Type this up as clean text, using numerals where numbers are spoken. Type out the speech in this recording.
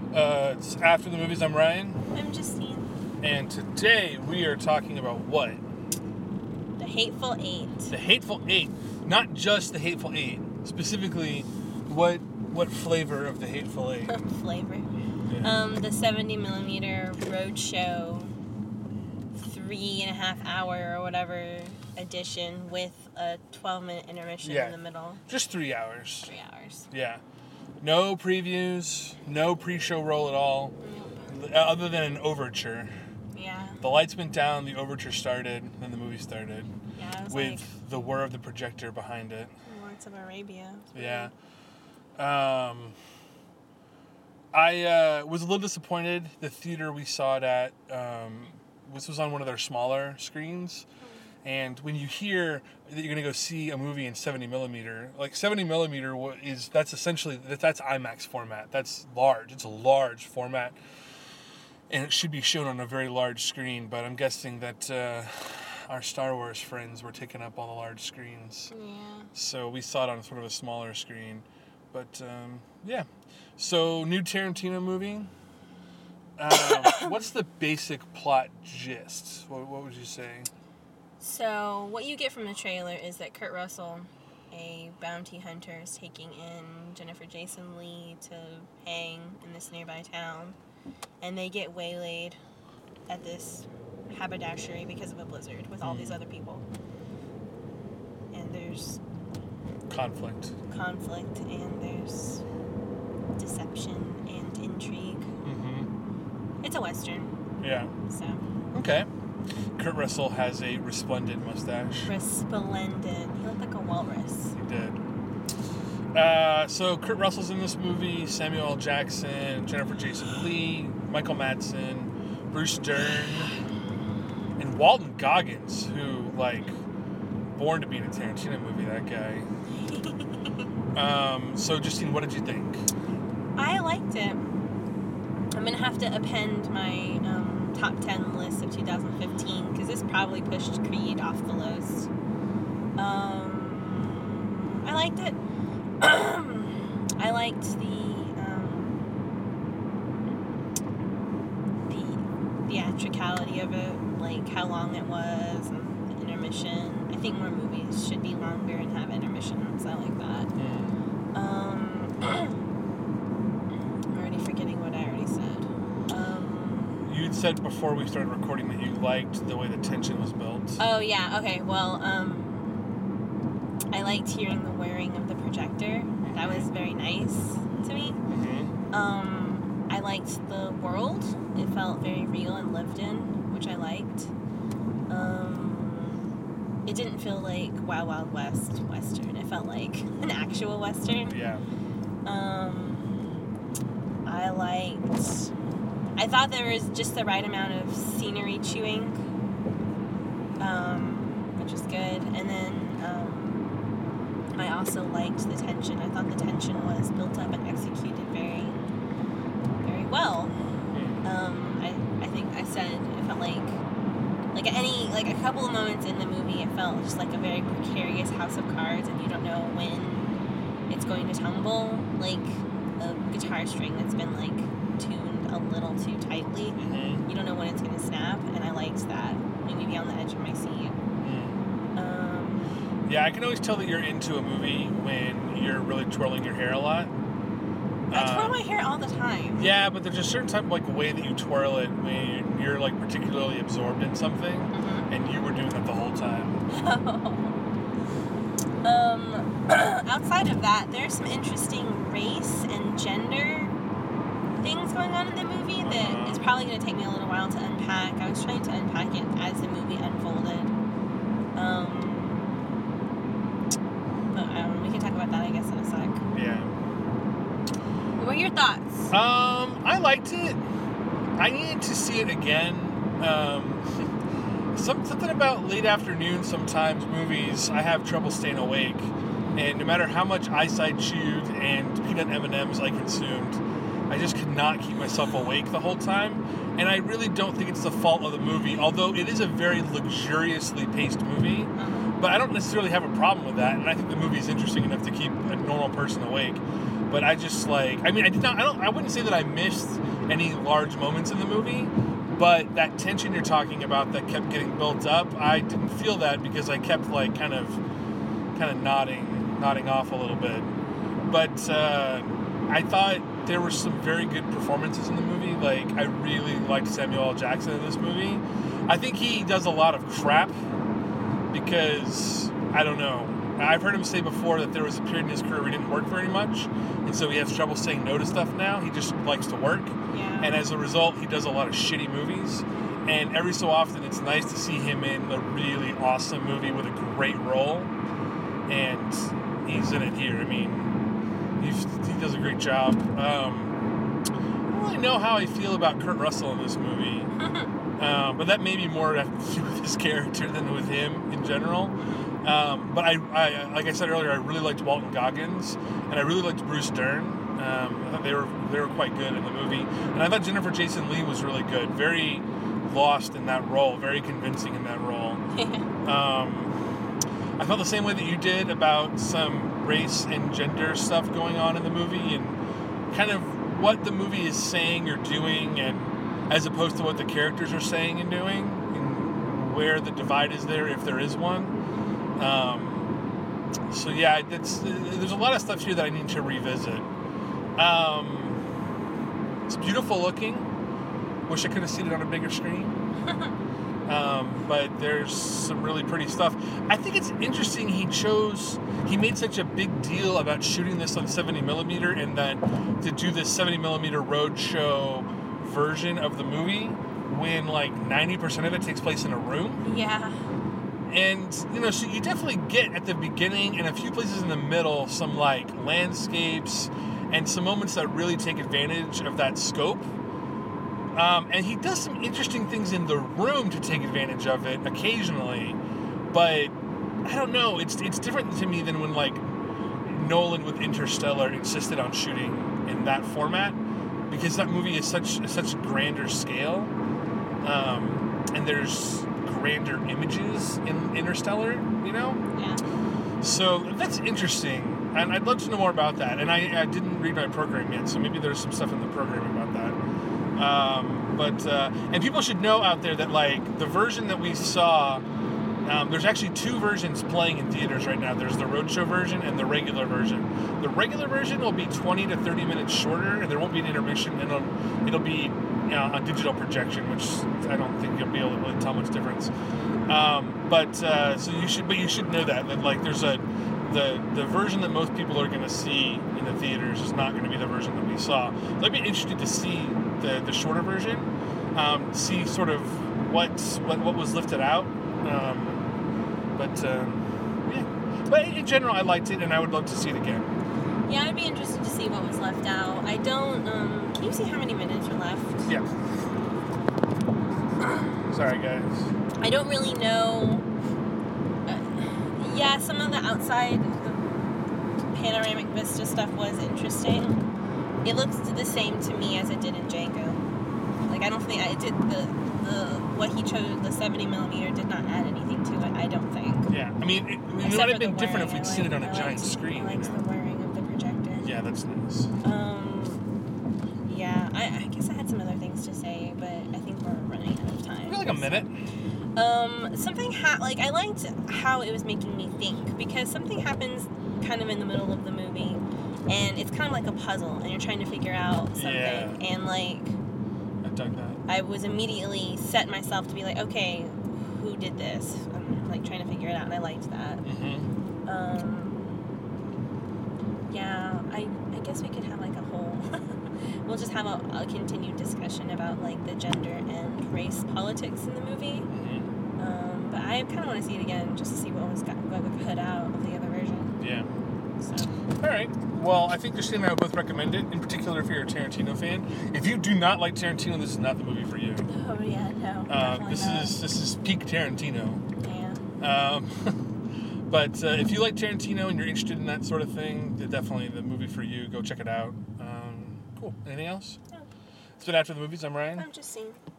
It's After the Movies. I'm Ryan. I'm Justine. And today we are talking about what? The Hateful Eight. The Hateful Eight. Not just the Hateful Eight. Specifically, what flavor of the Hateful Eight? Flavor. Yeah. The 70mm Roadshow 3.5 hour or whatever edition with a 12-minute intermission in the middle. Just 3 hours. 3 hours. Yeah. No previews, no pre-show roll at all, other than an overture. Yeah. The lights went down, the overture started, then the movie started. Yeah, it was with like the whir of the projector behind it. Lawrence of Arabia. Yeah. I was a little disappointed. The theater we saw it at, this was on one of their smaller screens. And when you hear that you're going to go see a movie in 70mm, like 70mm that's essentially, that's IMAX format. That's large. It's a large format. And it should be shown on a very large screen. But I'm guessing that our Star Wars friends were taking up all the large screens. Yeah. So we saw it on sort of a smaller screen. But, yeah. So, new Tarantino movie. What's the basic plot gist? What would you say? So, what you get from the trailer is that Kurt Russell, a bounty hunter, is taking in Jennifer Jason Leigh to hang in this nearby town. And they get waylaid at this haberdashery because of a blizzard with all these other people. And there's Conflict, and there's deception and intrigue. Mm-hmm. It's a Western. Yeah. So. Okay. Kurt Russell has a resplendent mustache. Resplendent. He looked like a walrus. He did. So Kurt Russell's in this movie, Samuel L. Jackson, Jennifer Jason Leigh, Michael Madsen, Bruce Dern, and Walton Goggins, who, like, born to be in a Tarantino movie, that guy. So, Justine, what did you think? I liked it. I'm going to have to append my top 10 list of 2015, because this probably pushed Creed off the list. I liked it. I liked the theatricality of it, like how long it was, and the intermission. I think more movies should be longer and have intermissions. I like that. I'm already forgetting what I already said. You'd said before we started recording that you liked the way the tension was built. Oh, yeah. Okay, well, I liked hearing the whirring of the projector. That was very nice to me. Mm-hmm. I liked the world. It felt very real and lived in, which I liked. It didn't feel like Wild Wild West Western. It felt like an actual Western. Yeah. I thought there was just the right amount of scenery chewing, which was good. And then I also liked the tension. I thought the tension was built up and executed very, very well. I think I said it felt like a couple of moments in the movie, it felt just like a very precarious house of cards, and you don't know when it's going to tumble, like a guitar string that's been like tuned a little too tightly. Mm-hmm. You don't know when it's going to snap, and I liked that. Made me be on the edge of my seat. Yeah, I can always tell that you're into a movie when you're really twirling your hair a lot. I twirl my hair all the time. Yeah, but there's a certain type of, like, way that you twirl it when you're, like, particularly absorbed in something, and you were doing that the whole time. Outside of that, there's some interesting race and gender things going on in the movie that is probably going to take me a little while to unpack. I was trying to unpack it as the movie unfolded. But we can talk about that, I guess, in a sec. Yeah. What were your thoughts? I liked it. I needed to see it again. Something about late afternoon, sometimes movies, I have trouble staying awake. And no matter how much eyesight chewed and peanut M&Ms I consumed, I just could not keep myself awake the whole time. And I really don't think it's the fault of the movie, although it is a very luxuriously paced movie. But I don't necessarily have a problem with that, and I think the movie is interesting enough to keep a normal person awake. But I just like, I mean, I wouldn't say that I missed any large moments in the movie, but that tension you're talking about that kept getting built up, I didn't feel that because I kept like kind of nodding off a little bit. But I thought there were some very good performances in the movie. Like, I really liked Samuel L. Jackson in this movie. I think he does a lot of crap because, I don't know, I've heard him say before that there was a period in his career where he didn't work very much, and so he has trouble saying no to stuff now. He just likes to work, and as a result, he does a lot of shitty movies. And every so often, it's nice to see him in a really awesome movie with a great role, and he's in it here. I mean, he does a great job. I don't really know how I feel about Kurt Russell in this movie, but that may be more to do with his character than with him in general. But I like I said earlier, I really liked Walton Goggins, and I really liked Bruce Dern. I thought they were quite good in the movie, and I thought Jennifer Jason Leigh was really good, very lost in that role, very convincing in that role. I felt the same way that you did about some race and gender stuff going on in the movie, and kind of what the movie is saying or doing, and as opposed to what the characters are saying and doing, and where the divide is there, if there is one. So yeah, there's a lot of stuff here that I need to revisit. It's beautiful looking. Wish I could have seen it on a bigger screen. But there's some really pretty stuff. I think it's interesting he made such a big deal about shooting this on 70mm and then to do this 70mm roadshow version of the movie when like 90% of it takes place in a room. Yeah. And, so you definitely get at the beginning and a few places in the middle some like landscapes and some moments that really take advantage of that scope. And he does some interesting things in the room to take advantage of it occasionally, but I don't know. It's different to me than when like Nolan with Interstellar insisted on shooting in that format, because that movie is such grander scale, and there's grander images in Interstellar, Yeah. So that's interesting, and I'd love to know more about that. And I didn't read my program yet, so maybe there's some stuff in the program about that. And people should know out there that like the version that we saw, there's actually two versions playing in theaters right now. There's the roadshow version and the regular version. The regular version will be 20 to 30 minutes shorter, and there won't be an intermission, and it'll be a digital projection, which I don't think you'll be able to really tell much difference. So you should know that like there's the version that most people are going to see in the theaters is not going to be the version that we saw. So I'd be interested to see the shorter version, see sort of what was lifted out. But in general, I liked it, and I would love to see it again. Yeah, I'd be interested to see what was left out. I don't. Can you see how many minutes are left? Yeah. Sorry, guys. I don't really know. Yeah, some of the outside, the panoramic vista stuff was interesting. It looks the same to me as it did in Django. Like, I don't think it did what he chose, the 70mm did not add anything to it, I don't think. Yeah, I mean, it would have been different if we'd seen it on a giant screen. I liked the wearing of the projector. Yeah, that's nice. Yeah, I guess I had some other things to say, but I think we're running out of time. Maybe like a minute. Something I liked how it was making me think, because something happens kind of in the middle of the movie, and it's kind of like a puzzle, and you're trying to figure out something, and like, I dug that. I was immediately set myself to be like, okay, who did this? I'm like trying to figure it out, and I liked that. Yeah, I guess we could have like a whole, we'll just have a continued discussion about like the gender and race politics in the movie. But I kind of want to see it again just to see what we cut out of the other version. Yeah. So. All right. Well, I think Christine and I would both recommend it, in particular if you're a Tarantino fan. If you do not like Tarantino, this is not the movie for you. Oh yeah, no. This is peak Tarantino. Yeah. But if you like Tarantino and you're interested in that sort of thing, definitely the movie for you. Go check it out. Cool. Anything else? No. It's been After the Movies. I'm Ryan. I'm Justine.